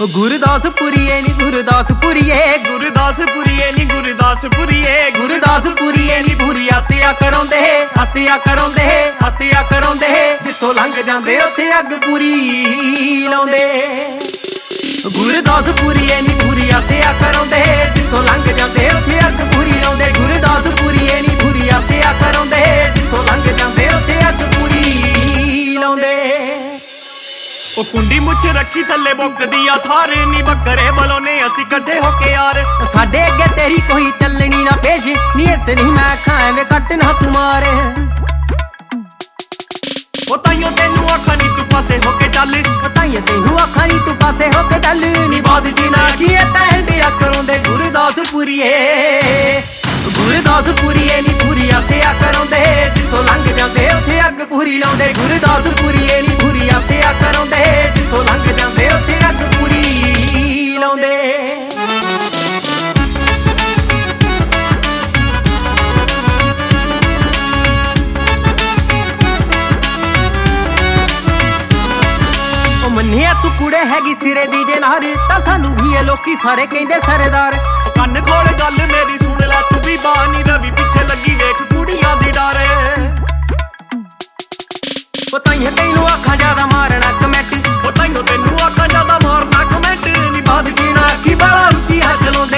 ਗੁਰਦਾਸਪੁਰੀਏ ਨੀ ਗੁਰਦਾਸਪੁਰੀਏ, ਗੁਰਦਾਸਪੁਰੀਏ ਨੀ ਗੁਰਦਾਸਪੁਰੀਏ, ਗੁਰਦਾਸਪੁਰੀਏ ਨੀ ਪੂਰੀ ਹੱਤਿਆ ਕਰਾਉਂਦੇ, ਹੱਤਿਆ ਕਰਾਉਂਦੇ, ਹੱਤਿਆ ਕਰਾਉਂਦੇ। ਜਿੱਥੋਂ ਲੰਘ ਜਾਂਦੇ ਉੱਥੇ ਅੱਗ ਪੂਰੀ ਲਾਉਂਦੇ। ਗੁਰਦਾਸਪੁਰੀਏ ਨੀ ਪੂਰੀ ਹੱਤਿਆ ਕਰਾਉਂਦੇ, ਜਿੱਥੋਂ ਲੰਘ ਜਾਂਦੇ ਉੱਥੇ ਅੱਗ ਪੂਰੀ ਲਾਉਂਦੇ। ਗੁਰਦਾਸਪੁਰੀਏ ਨੀ ਪੂਰੀ ਹੱਤਿਆ ਕਰਾਉਂਦੇ, ਜਿੱਥੋਂ ਲੰਘ ਜਾਂਦੇ ਉੱਥੇ ਅੱਗ ਪੂਰੀ ਲਾਉਂਦੇ। ਉਹ ਕੁੰਡੀ ਮੁੱਛ ਰੱਖੀ ਥੱਲੇ ਬੁੱਕਦੀ ਆ ਥਾਰ ਨੀ ਬੱਕਰੇ ਬਲੋਨੇ ਅਸੀਂ ਇਕੱਠੇ ਹੋ ਕੇ ਯਾਰ। ਸਾਡੇ ਅੱਗੇ ਤੇਰੀ ਕੋਈ ਚੱਲਣੀ ਨਾ ਪੇਸ਼ ਨੀ, ਇਸ ਨਹੀਂ ਮੈਂ ਖਾਵੇਂ ਕੱਟ ਨਾ ਤੂੰ ਮਾਰ। ਉਹ ਤਾਈਓ ਤੈਨੂੰ ਆਖਾਂ ਨੀ ਤੂੰ ਪਾਸੇ ਹੋ ਕੇ ਚੱਲ, ਉਹ ਤਾਈਓ ਤੈਨੂੰ ਆਖਾਂ ਨੀ ਤੂੰ ਪਾਸੇ ਹੋ ਕੇ ਚੱਲ। ਨੀ ਬਾਦ ਜੀਣਾ ਕੀ ਐ ਤੈਂਡਿਆ ਕਰਾਉਂਦੇ ਗੁਰਦਾਸਪੁਰੀਏ, ਗੁਰਦਾਸਪੁਰੀਏ ਨੀ ਪੂਰੀ ਹੱਤਿਆ ਕਰਾਉਂਦੇ, ਜਿੱਥੋਂ ਲੰਘ ਜਾਂਦੇ ਉੱਥੇ ਅੱਗ ਪੂਰੀ ਲਾਉਂਦੇ। ਗੁਰਦਾਸਪੁਰੀਏ ਨੀ ਪੂਰੀ ਹੱਤਿਆ ਕਰਾਉਂਦੇ, ਜਿੱਥੋਂ ਲੰਘ ਜਾਂਦੇ ਉੱਥੇ ਅੱਗ ਪੂਰੀ ਲਾਉਂਦੇ। ਮੰਨਿਆ ਤੂੰ ਕੁੜੇ ਹੈਗੀ ਸਿਰੇ ਦੀ ਜੇ ਨਾਰ, ਤਾਂ ਸਾਨੂੰ ਵੀ ਇਹ ਲੋਕੀ ਸਾਰੇ ਕਹਿੰਦੇ ਸਰਦਾਰ। ਕੰਨ ਖੋਲ ਗੱਲ ਮੇਰੀ ਸੁਣ ਲੈ ਤੂੰ ਵੀ ਬਾਨੀ ਰਵੀ ਪਿੱਛੇ ਲੱਗੀ ਵੇਖ ਕੁੜੀਆਂ ਦੀ ਡਾਰੇ। ਉਹ ਤਾਈਓ ਤੈਨੂੰ ਆਖਾਂ ਜ਼ਿਆਦਾ ਮਾਰਨਾ ਕਮੈਂਟ, ਉਹ ਤਾਈਓ ਤੈਨੂੰ ਆਖਾਂ ਜ਼ਿਆਦਾ ਮਾਰਨਾ ਕਮੈਂਟ। ਨੀ ਬਾਦ ਜੀਣਾ ਕੀ ਬਾਲਾ ਉੱਚੀ ਹੱਥ ਲਾਉਂਦੇ।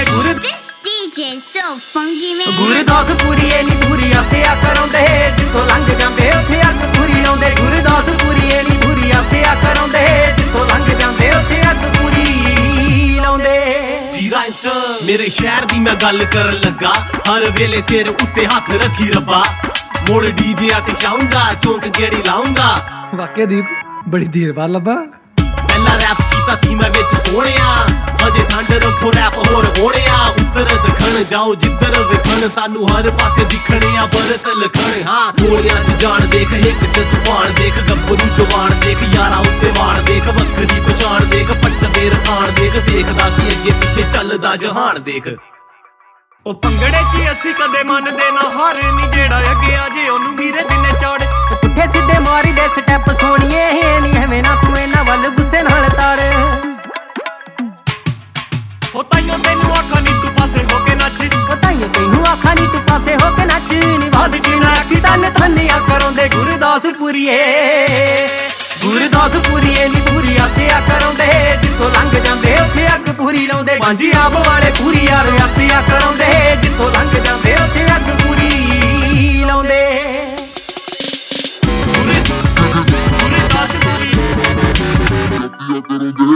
ਗੁਰਦਾਸਪੁਰੀਏ ਨੀ ਪੂਰੀ ਹੱਤਿਆ ਕਰਾਉਂਦੇ, ਜਿੱਥੋਂ ਲੰਘ ਜਾਂਦੇ ਉੱਥੇ ਅੱਗ ਪੂਰੀ ਲਾਉਂਦੇ। ਗੁਰਦਾਸਪੁਰੀਏ ਨੀ ਪੂਰੀ ਹੱਤਿਆ ਕਰਾਉਂਦੇ, ਜਿੱਥੋਂ ਲੰਘ ਜਾਂਦੇ ਉੱਥੇ ਅੱਗ ਪੂਰੀ ਲਾਉਂਦੇ। ਮੇਰੇ ਸ਼ਹਿਰ ਦੀ ਮੈਂ ਗੱਲ ਕਰਨ ਲੱਗਾ, ਹਰ ਵੇਲੇ ਸਿਰ ਉੱਤੇ ਹੱਥ ਰੱਖੀ ਰੱਬਾ। ਮੋੜ ਡੀਜੇ ਤੇ ਛਾਉਂਗਾ, ਚੌਂਕ ਗੇੜੀ ਲਾਉਂਗਾ। ਵਾਕਿਆ ਦੀਪ ਬੜੀ ਦੇਰ ਬਾਅਦ ਲੱਭਾ। ਪਹਿਲਾਂ ਰੈਪ ਕੀਤਾ ਸੀ ਮੈਂ ਵਿੱਚ ਸੋਹਣਿਆ, ਹਜੇ ਠੰਡ ਰੱਖੋ ਰੈਪ ਹੋਰ ਹੋਣਿਆ। ਉੱਤਰ ਦੱਖਣ ਜਾਓ ਜਿੱਧਰ ਵੇਖਣ, ਤੁਹਾਨੂੰ ਹਰ ਪਾਸੇ ਦਿਖਣੇ ਆ ਬਰਤ ਲਖਣ। ਹਾਂ ਗੋਲੀਆਂ ਚ ਜਾਣ ਦੇਖ, ਇੱਕ ਚ ਤੂਫਾਨ ਦੇਖ, ਗੱਭਰੂ ਜਵਾਨ ਦੇਖ, ਯਾਰਾਂ ਉੱਤੇ ਮਾਣ ਦੇਖ, ਵੱਖਰੀ ਪਛਾਣ ਦੇਖ, ਪੱਟ ਦੇ ਰਖਾਣ ਦੇਖ, ਦੇਖਦਾ ਕੀ ਅੱਗੇ ਪਿੱਛੇ ਚੱਲਦਾ ਜਹਾਨ ਦੇਖ। ਉਹ ਭੰਗੜੇ 'ਚ ਅਸੀਂ ਕਦੇ ਮੰਨਦੇ ਨਾ ਹਾਰ ਨੀ, ਜਿਹੜਾ ਅੱਗੇ ਆ ਜੇ ਉਹਨੂੰ ਵੀਰੇ ਦਿਨੇ ਚਾੜ। ਪੁੱਠੇ ਸਿੱਧੇ ਮਾਰੀ ਦੇ ਸਟੈਪ ਸੋਣੀਏ, ਨੀ ਐਵੇਂ ਨਾ ਤੂੰ ਇਹਨਾਂ ਵੱਲ ਗੁੱਸੇ ਨਾਲ ਤਾਰ। ਹੋ ਤਾਈਓ ਤੈਨੂੰ ਆਖਾਂ ਨੀ ਤੂੰ ਪਾਸੇ ਹੋ ਕੇ ਨੱਚ, ਉਹ ਤਾਈਓ ਤੈਨੂੰ ਆਖਾਂ ਨੀ ਤੂੰ ਪਾਸੇ ਹੋ ਕੇ ਨੱਚ। ਨੀ ਬਾਦ ਜੀਣਾ ਕੀ ਤਨ ਧੰਨਿਆ ਕਰਾਉਂਦੇ ਗੁਰਦਾਸਪੁਰੀਏ, ਗੁਰਦਾਸਪੁਰੀਏ ਨੀ ਪੂਰੀ ਹੱਤਿਆ ਕਰਾਉਂਦੇ, ਜਿੱਥੋਂ ਲੰਘ ਜਾਂਦੇ ਉੱਥੇ ਅੱਗ ਪੂਰੀ ਲਾਉਂਦੇ। ਬਾਂਜੀ ਆਬ ਵਾਲੇ ਪੂਰੀ ਯਾਰ ਹੱਤਿਆ ਕਰਾਉਂਦੇ, ਜਿੱਥੋਂ ਲੰਘ ਜਾਂਦੇ ਉੱਥੇ ਅੱਗ ਪੂਰੀ ਲਾਉਂਦੇ। ਗੁਰਦਾਸਪੁਰੀ